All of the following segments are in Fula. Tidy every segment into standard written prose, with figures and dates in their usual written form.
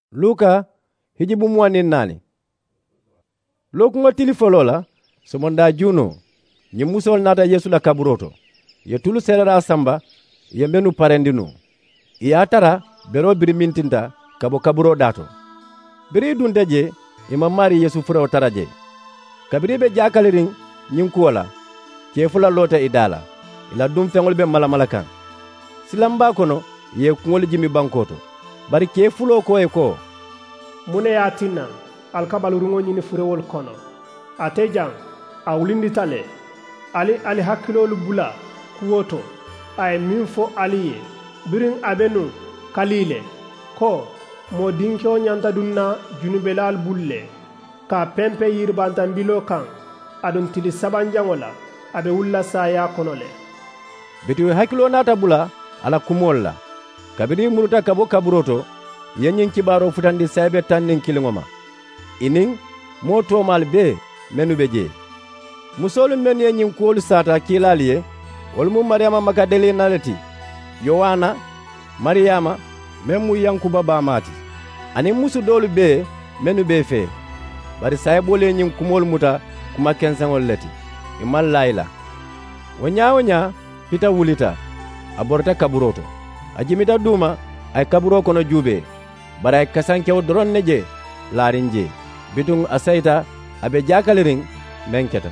Luka hijibu 14. Lokungo tili folo la somonda juno ñi musol nata Yesu la kaburoto ye tulu serera samba ye menu parendinu iya tara bero biri mintinta kabo kaburo dato biri dunte je ima mari Yesu furaw taraje kabiri be jakalirin ñin kuwola ke fula lota idala ila dum fengol be malamala kan silamba kono ye kuŋol jimi bankoto bari ke fulo ko e ko mune ya tinna alkabalurungo ñini furewol kono ate jang a wulinditale ali hakkilolu bula kuwoto ay min fo ali ye birin abenu kalile ko mo dinkeo ñanta dunna junubelal bulle ka pempe yirbantambilo kan adun tili sabanjango la abe wulla saya kono le bitiwe hakkilo nata bula ala kumol la kabiri muruta kabo kaburoto yenyin kibaro futandi saybe tannin kilingoma inin moto mal be menu beje musolu men yenyin kuolu sata kilaliye wolmu Mariama Magdalena leti Yohana Mariama memu Yankuba bamati ani musu dolu be menu be fe bari saybole nyin kumol muta kuma kensangol leti imal layla wonya pita wulita aborta kaburoto ajimita duma ay kaburo kono jube bara kasankew doron neje larinje bitung asaita abe jakalirin menketa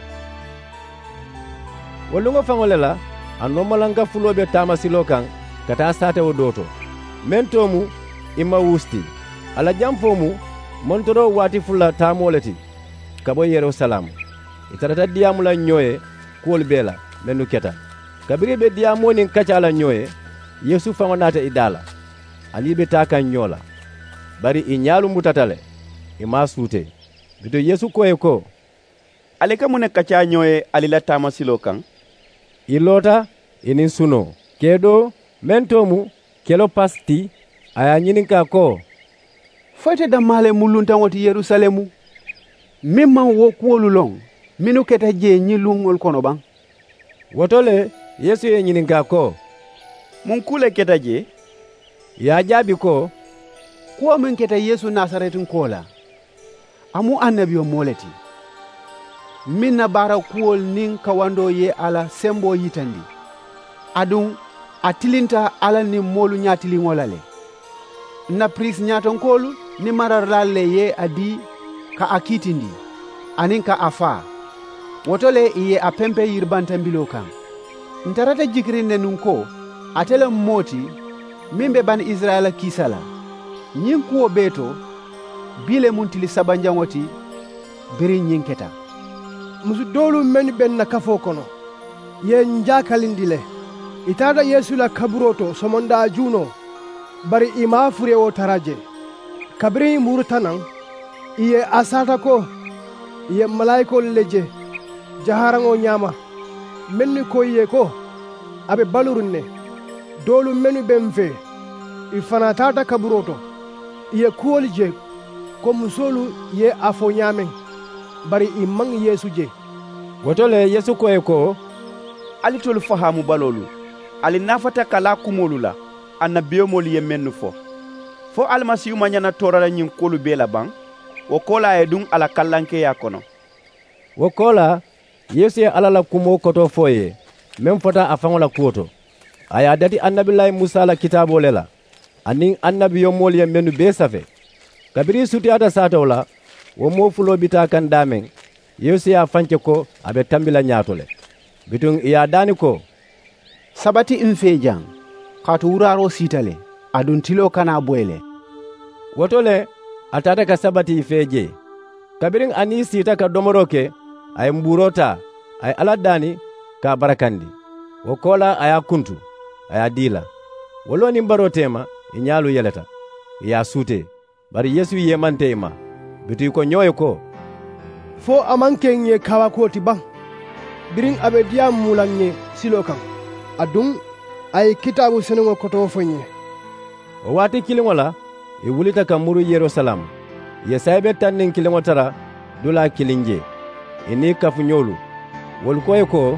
wolungo fangolela anomalanga fulobe tamasilo kan kata sate wodoto mentomu ima wusti ala jamfomu montoro wati fulla tamoleti kabo Yerusalem itarata diamula nyoye kuol bela menu keta kabiri be diamoni kacala nyoye Yesu fangonata idala alibe taka nyola bari inyalu mutatale ima sute bito Yesu koye ko aleka mune kacha nyoye alila tamasilo kan ilota inin suno kedo mentomu kelo pasti aya nyininka ko foyte damale mulluntangoti Yerusalemu mimman wo kuwolu long minu keta je nyilungol kono bang wotole Yesu ye nyininka ko mun kule keta je ya jabi ko kuwa min keta Yesu Nasaretin kola amu annabiyo moleti min na bara kuwol nin kawando ye ala sembo yitandi adun atilinta ala ni molu nyatili ngolale na pris nyaton kolu ni mararlalle ye adi ka akitindi anin ka afa wotole iye apempe yirbanta mbilo kan ntarata jikrinde nun ko atele moti mimbe ban Israela kisala nyin kuwo beto bile muntili sabanjangoti biri nyinketa musu dolu men ben na kafo kono ye njakalindile itada Yesu la kaburoto somonda juno bari ima furewo taraje kabiri murutanan iye asata ko iye malaiko leje jaharango nyama menni ko iye ko abe balurunne dolu menu benfe ifana tata kaburoto iye kuwol je ko musolu ye afo nyamen bari imang Yesu je wotole Yesu koye ko ali tolu fahamu balolu ali nafata kala kumolu la annabiyo molu ye mennu fo almasiyu manyana torala nyin kolu bela bang wo kola e dun ala kallanke ya kono wo kola Yesu ye ala la kumo koto foye mem fota afangola kuoto aya dati annabillahi Musa la kitabo lela anin annabiyo molu ye mennu be safe kabiri sutiyata satola wo mo fulo bita kan damen Yesu ya fanke ko abe tambila nyatole bitun iya dani ko sabati infejan kato wuraro sitale adun tilo kana boyle wotole atata ka sabati feje kabirin ani sita ka domoroke ay mburota ay aladani ka barakandi wo kola aya kuntu aya dila woloni barotema inyalu yeleta ya sute bari Yesu yemante ima bitu ko nyoy ko fo amanken ye kawa koti bang birin abe diam mulanye silokan adun ay kitabu senengo koto fonye o wati kilingola e wulita kamuru Yerusalem ye saybe tannen kilingo tara dula kilinje ini kafu nyolu wol koy ko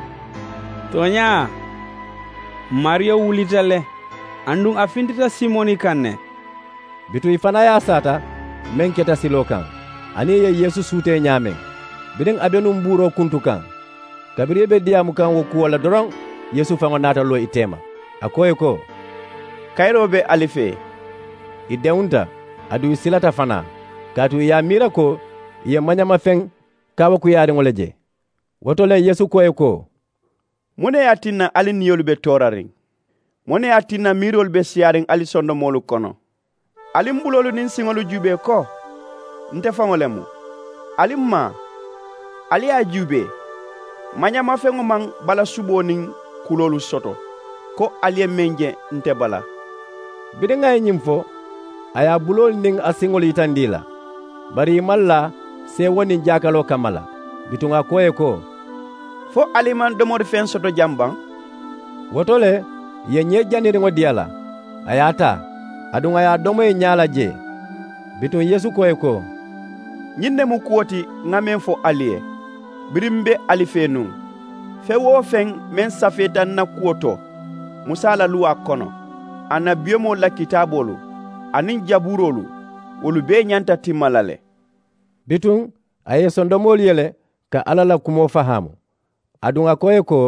tonya Mario wulitale andung afintita Simoni kanne bitu i fana y'a sata men keta silo kan ani ye Yesu suute ñaamen bidin abenum buuro kuntu kan kabiri be diyamu kan wo kuwola doron Yesu fango naata lo i tema a koye ko kayro be ali fe i dewunta adu i silata fana kaatu i ye mira ko i ye mañama feŋ kawa kuyaariŋo le je woto le Yesu koye ko mune ye tinna ali niyolu be torariŋ mune ye tinna miirolu be siyariŋ ali sondomolu kono ali mbulolu niŋ siŋolu jube ko nte faŋo lemu ali ma ali ye jube mañama feŋo maŋ bala subo niŋ kulolu soto ko ali ye meŋ je nte bala biriŋ a ye ñiŋ fo a ye a bulolu niŋ a siŋolu yitandi la bari i maŋ la seewo niŋ jaakalo kamma la bituŋ a koye ko fo ali maŋ domori feŋ soto jambaŋ woto le ye ñee janiriŋo diya la a ye a taa aduŋ a ye a domo ye ñaa la je bituŋ Yesu koye ko ñiŋ ne mu kuwo ti ŋa meŋ fo ali ye biriŋ be ali fee nuŋ feŋ wo feŋ meŋ safeeta nna kuwo to Musa la luwa kono annabiyomolu la kitaabolu aniŋ jabuurolu wolu bee ñanta timma la le bituŋ a ye sondomolu yele ka Ala la kumo fahaamu aduŋ a koye ko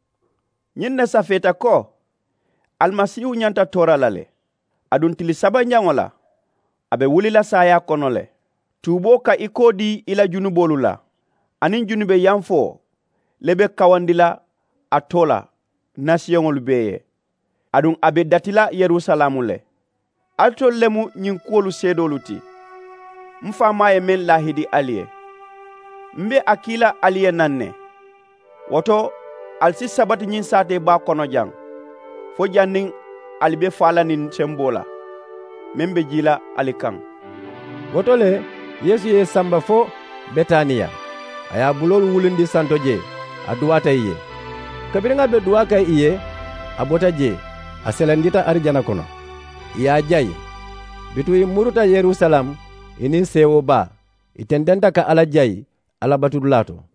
ñiŋ ne safeeta ko Almasihu ñanta tora la le aduŋ tili sabanjaŋo la a be wulila saaya kono le tuubo ka i ko di i la junubolu la aniŋ junube yanfo le be kawandila a to la nasiyoŋolu bee ye aduŋ a be datila Yerusalemu le ali tolu lemu ñiŋ kuwolu seedolu ti n Faamaa ye meŋ laahidi ali ye n be a kiila ali ye naŋ ne woto ali si sabati ñiŋ saate baa kono jaŋ fo janniŋ ali be faalaniŋ senbo la meŋ be jila ali kaŋ woto le Yesu ye samba fo Betaniya a ye a bulolu wulindi santo je a duwata i ye kabiriŋ a be duwa ka i ye a bota je a selendita arijana kono i ye a jayi bitu i muruta Yerusalem i niŋ seewo baa i tententa ka Ala jayi Alabatudula to